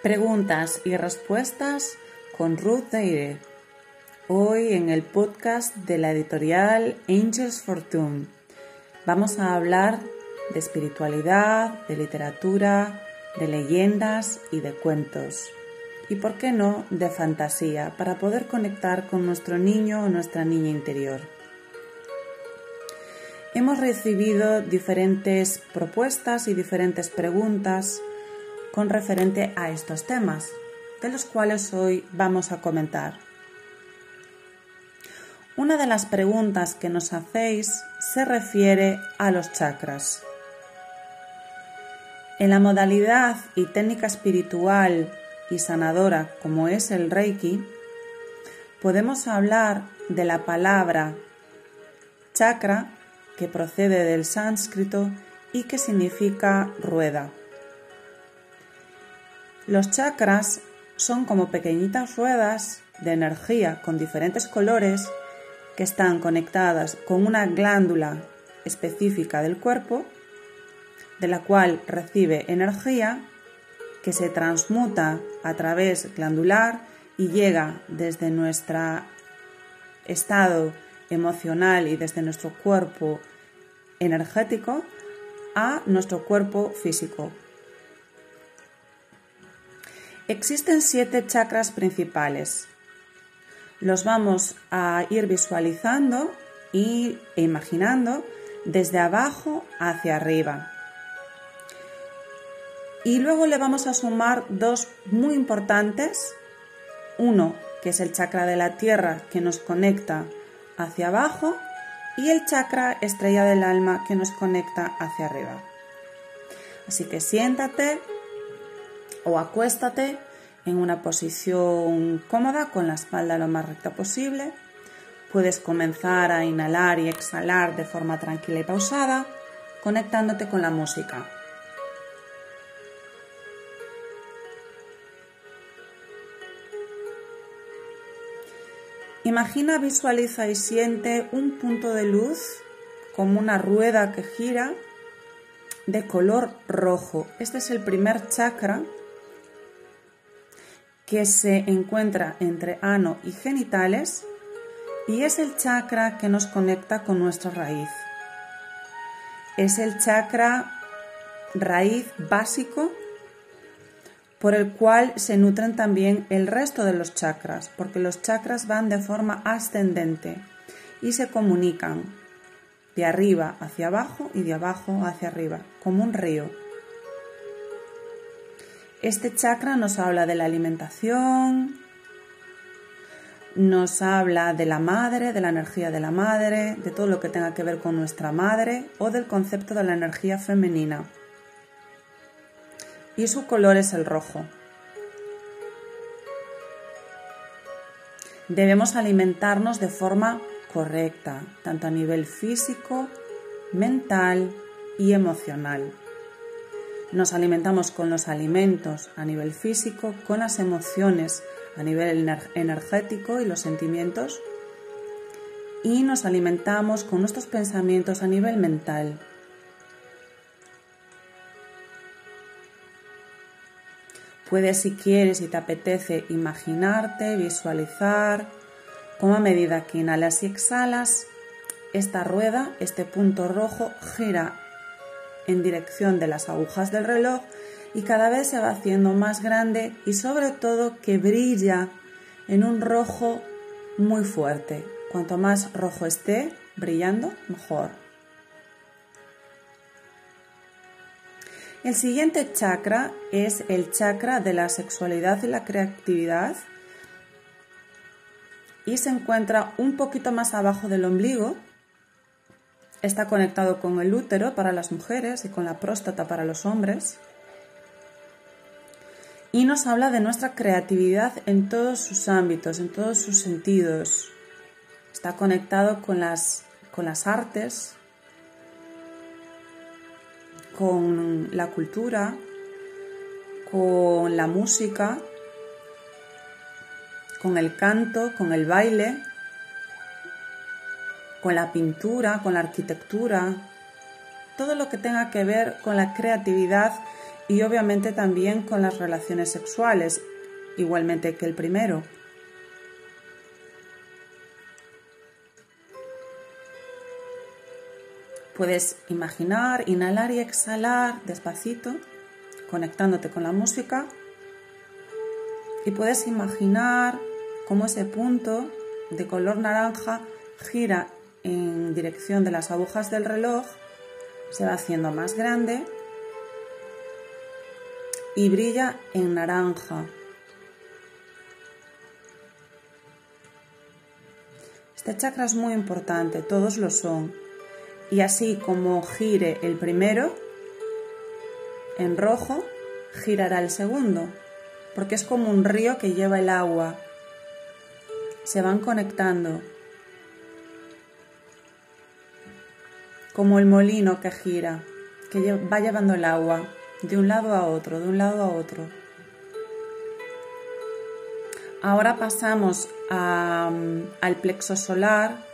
Preguntas y respuestas con Ruth Deire. Hoy en el podcast de la editorial Angels Fortune vamos a hablar de espiritualidad, de literatura, de leyendas y de cuentos. Y por qué no, de fantasía, para poder conectar con nuestro niño o nuestra niña interior. Hemos recibido diferentes propuestas y diferentes preguntas con referente a estos temas, de los cuales hoy vamos a comentar. Una de las preguntas que nos hacéis se refiere a los chakras. En la modalidad y técnica espiritual y sanadora como es el Reiki, podemos hablar de la palabra chakra, que procede del sánscrito y que significa rueda. Los chakras son como pequeñitas ruedas de energía con diferentes colores que están conectadas con una glándula específica del cuerpo, de la cual recibe energía que se transmuta a través glandular y llega desde nuestro estado emocional y desde nuestro cuerpo energético a nuestro cuerpo físico. Existen 7 chakras principales. Los vamos a ir visualizando e imaginando desde abajo hacia arriba. Y luego le vamos a sumar 2 muy importantes. Uno, que es el chakra de la tierra, que nos conecta hacia abajo, y el chakra estrella del alma, que nos conecta hacia arriba. Así que siéntate o acuéstate en una posición cómoda con la espalda lo más recta posible. Puedes comenzar a inhalar y exhalar de forma tranquila y pausada, conectándote con la música. Imagina, visualiza y siente un punto de luz como una rueda que gira de color rojo. Este es el primer chakra que se encuentra entre ano y genitales y es el chakra que nos conecta con nuestra raíz. Es el chakra raíz básico por el cual se nutren también el resto de los chakras, porque los chakras van de forma ascendente y se comunican de arriba hacia abajo y de abajo hacia arriba, como un río. Este chakra nos habla de la alimentación, nos habla de la madre, de la energía de la madre, de todo lo que tenga que ver con nuestra madre o del concepto de la energía femenina. Y su color es el rojo. Debemos alimentarnos de forma correcta, tanto a nivel físico, mental y emocional. Nos alimentamos con los alimentos a nivel físico, con las emociones a nivel energético y los sentimientos, y nos alimentamos con nuestros pensamientos a nivel mental. Puedes, si quieres y te apetece, imaginarte, visualizar cómo a medida que inhalas y exhalas, esta rueda, este punto rojo, gira en dirección de las agujas del reloj y cada vez se va haciendo más grande y sobre todo que brilla en un rojo muy fuerte. Cuanto más rojo esté brillando, mejor. El siguiente chakra es el chakra de la sexualidad y la creatividad y se encuentra un poquito más abajo del ombligo. Está conectado con el útero para las mujeres y con la próstata para los hombres. Y nos habla de nuestra creatividad en todos sus ámbitos, en todos sus sentidos. Está conectado con las artes, con la cultura, con la música, con el canto, con el baile, con la pintura, con la arquitectura, todo lo que tenga que ver con la creatividad y obviamente también con las relaciones sexuales, igualmente que el primero. Puedes imaginar, inhalar y exhalar despacito, conectándote con la música, y puedes imaginar cómo ese punto de color naranja gira en dirección de las agujas del reloj, se va haciendo más grande y brilla en naranja. Este chakra es muy importante, todos lo son. Y así como gire el primero, en rojo, girará el segundo, porque es como un río que lleva el agua. Se van conectando, como el molino que gira, que va llevando el agua de un lado a otro, de un lado a otro. Ahora pasamos al plexo solar,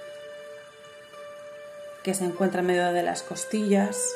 que se encuentra en medio de las costillas.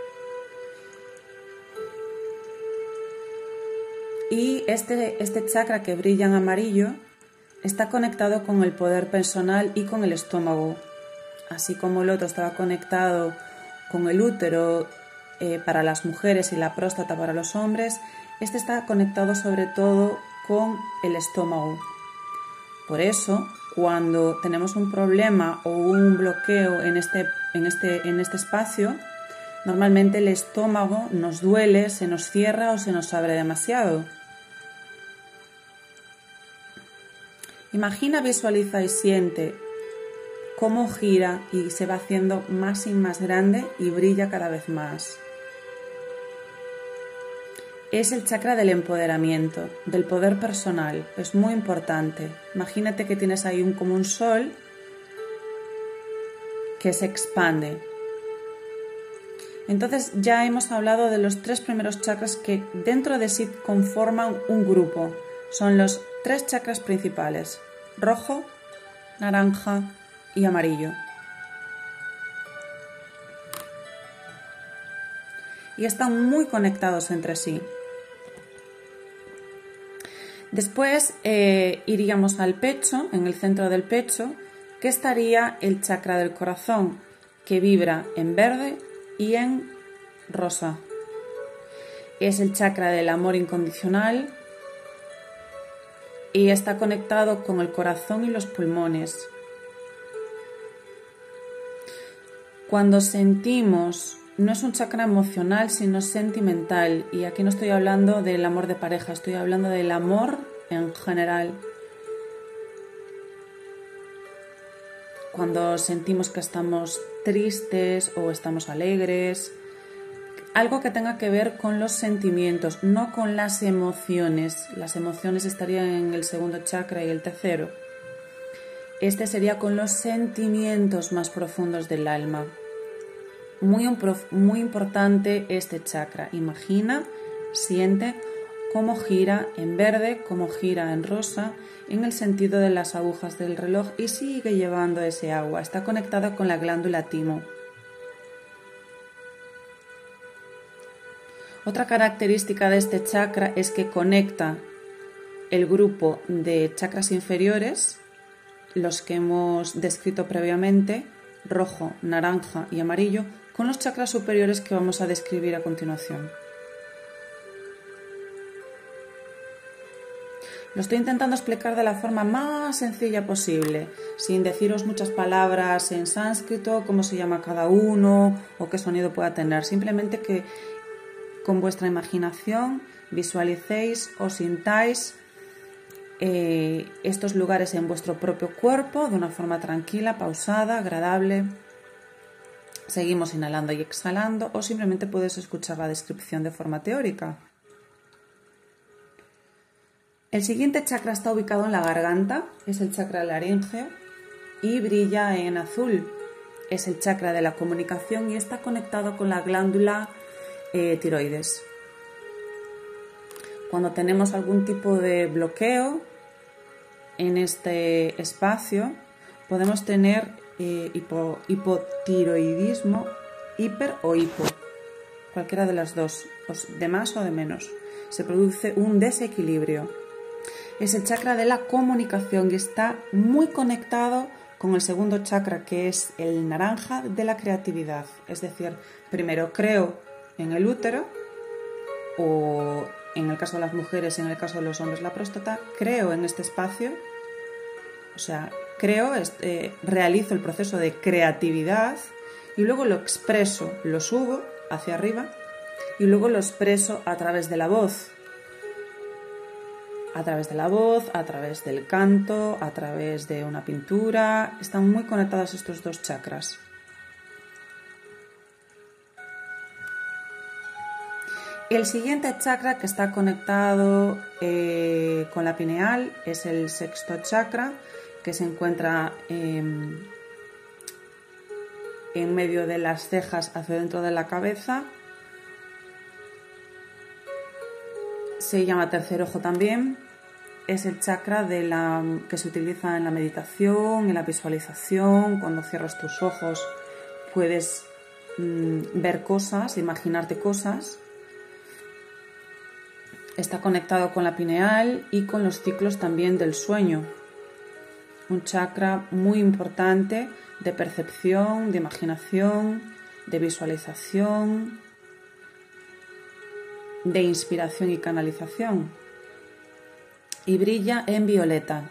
Y este chakra que brilla en amarillo está conectado con el poder personal y con el estómago. Así como el otro estaba conectado con el útero para las mujeres y la próstata para los hombres, este está conectado sobre todo con el estómago. Por eso, cuando tenemos un problema o un bloqueo en este espacio, normalmente el estómago nos duele, se nos cierra o se nos abre demasiado. Imagina, visualiza y siente cómo gira y se va haciendo más y más grande y brilla cada vez más. Es el chakra del empoderamiento, del poder personal. Es muy importante. Imagínate que tienes ahí como un sol que se expande. Entonces ya hemos hablado de los 3 primeros chakras que dentro de sí conforman un grupo. Son los 3 chakras principales: rojo, naranja y amarillo. Y están muy conectados entre sí. Después iríamos al pecho, en el centro del pecho, que estaría el chakra del corazón, que vibra en verde y en rosa. Es el chakra del amor incondicional y está conectado con el corazón y los pulmones. Cuando sentimos, no es un chakra emocional, sino sentimental. Y aquí no estoy hablando del amor de pareja, estoy hablando del amor en general. Cuando sentimos que estamos tristes o estamos alegres, algo que tenga que ver con los sentimientos, no con las emociones. Las emociones estarían en el segundo chakra y el tercero. Este sería con los sentimientos más profundos del alma. Muy importante este chakra. Imagina, siente cómo gira en verde, cómo gira en rosa, en el sentido de las agujas del reloj, y sigue llevando ese agua. Está conectada con la glándula timo. Otra característica de este chakra es que conecta el grupo de chakras inferiores, los que hemos descrito previamente, rojo, naranja y amarillo, con los chakras superiores que vamos a describir a continuación. Lo estoy intentando explicar de la forma más sencilla posible, sin deciros muchas palabras en sánscrito, cómo se llama cada uno o qué sonido pueda tener. Simplemente que con vuestra imaginación visualicéis o sintáis estos lugares en vuestro propio cuerpo de una forma tranquila, pausada, agradable. Seguimos inhalando y exhalando, o simplemente puedes escuchar la descripción de forma teórica. El siguiente chakra está ubicado en la garganta, es el chakra laríngeo y brilla en azul. Es el chakra de la comunicación y está conectado con la glándula tiroides. Cuando tenemos algún tipo de bloqueo en este espacio, podemos tener hipotiroidismo, hiper o hipo. cualquiera de las dos, de más o de menos. Se produce un desequilibrio. Es el chakra de la comunicación y está muy conectado con el segundo chakra, que es el naranja de la creatividad. Es decir, primero creo en el útero, o en el caso de las mujeres, en el caso de los hombres la próstata, creo en este espacio, o sea, realizo el proceso de creatividad y luego lo expreso, lo subo hacia arriba y luego lo expreso a través de la voz. A través del canto, a través de una pintura. Están muy conectados estos dos chakras. El siguiente chakra que está conectado con la pineal es el sexto chakra, que se encuentra en medio de las cejas hacia dentro de la cabeza. Se llama tercer ojo también. Es el chakra que se utiliza en la meditación, en la visualización. Cuando cierras tus ojos puedes ver cosas, imaginarte cosas. Está conectado con la pineal y con los ciclos también del sueño. Un chakra muy importante de percepción, de imaginación, de visualización, de inspiración y canalización. Y brilla en violeta.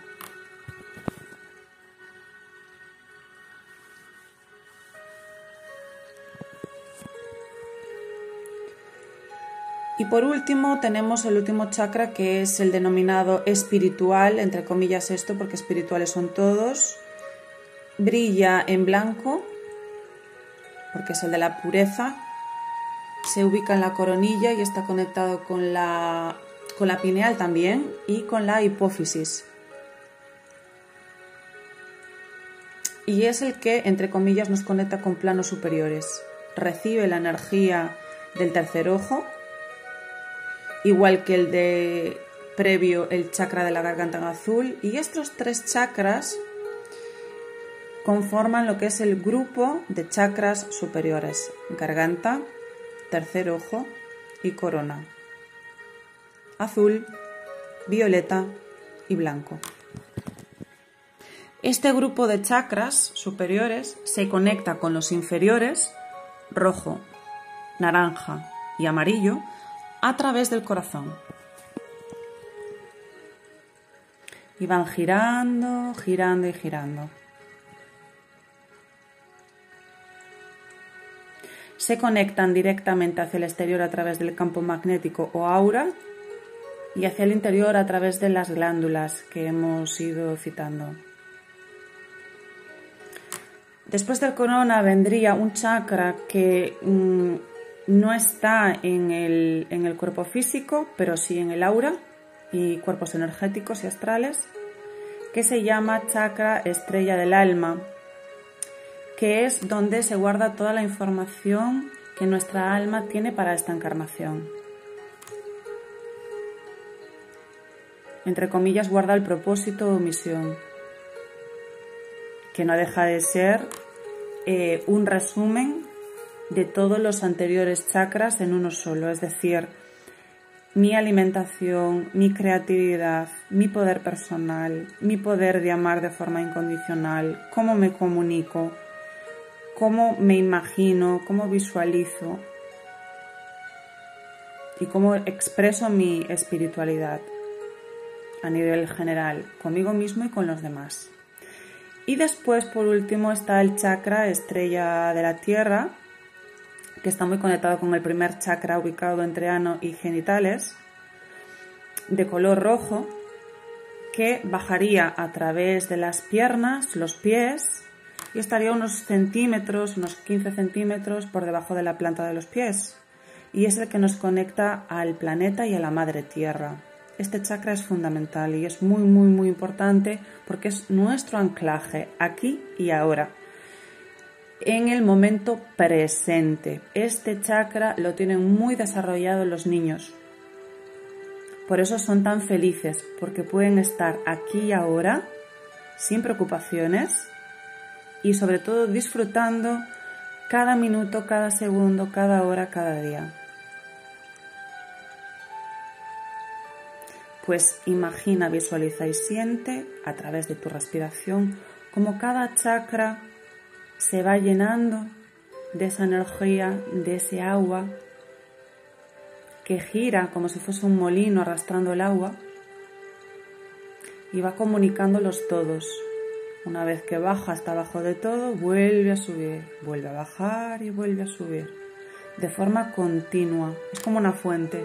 Y por último tenemos el último chakra, que es el denominado espiritual, entre comillas esto porque espirituales son todos. Brilla en blanco porque es el de la pureza. Se ubica en la coronilla y está conectado con la pineal también y con la hipófisis. Y es el que, entre comillas, nos conecta con planos superiores. Recibe la energía del tercer ojo, igual que el de previo, el chakra de la garganta en azul. Y estos tres chakras conforman lo que es el grupo de chakras superiores: garganta, tercer ojo y corona. Azul, violeta y blanco. Este grupo de chakras superiores se conecta con los inferiores, rojo, naranja y amarillo, a través del corazón. Y van girando, girando y girando. Se conectan directamente hacia el exterior a través del campo magnético o aura y hacia el interior a través de las glándulas que hemos ido citando. Después del corona vendría un chakra que no está en el cuerpo físico, pero sí en el aura y cuerpos energéticos y astrales, que se llama chakra estrella del alma, que es donde se guarda toda la información que nuestra alma tiene para esta encarnación. Entre comillas, guarda el propósito o misión, que no deja de ser un resumen de todos los anteriores chakras en uno solo, es decir, mi alimentación, mi creatividad, mi poder personal, mi poder de amar de forma incondicional, cómo me comunico, cómo me imagino, cómo visualizo y cómo expreso mi espiritualidad a nivel general, conmigo mismo y con los demás. Y después, por último, está el chakra estrella de la tierra, que está muy conectado con el primer chakra ubicado entre ano y genitales, de color rojo, que bajaría a través de las piernas, los pies, y estaría unos 15 centímetros por debajo de la planta de los pies. Y es el que nos conecta al planeta y a la madre tierra. Este chakra es fundamental y es muy, muy, muy importante porque es nuestro anclaje aquí y ahora, en el momento presente. Este chakra lo tienen muy desarrollado los niños. Por eso son tan felices, porque pueden estar aquí y ahora, sin preocupaciones y sobre todo disfrutando cada minuto, cada segundo, cada hora, cada día. Pues imagina, visualiza y siente a través de tu respiración cómo cada chakra se va llenando de esa energía, de ese agua que gira como si fuese un molino arrastrando el agua y va comunicándolos todos. Una vez que baja hasta abajo de todo, vuelve a subir, vuelve a bajar y vuelve a subir de forma continua. Es como una fuente.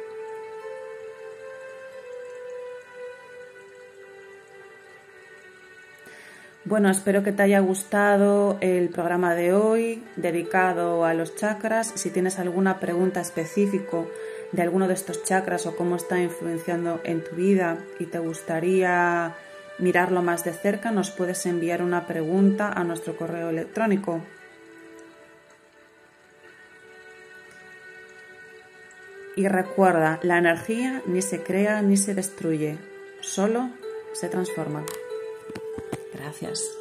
Bueno, espero que te haya gustado el programa de hoy dedicado a los chakras. Si tienes alguna pregunta específica de alguno de estos chakras o cómo está influenciando en tu vida y te gustaría mirarlo más de cerca, nos puedes enviar una pregunta a nuestro correo electrónico. Y recuerda, la energía ni se crea ni se destruye, solo se transforma. Gracias.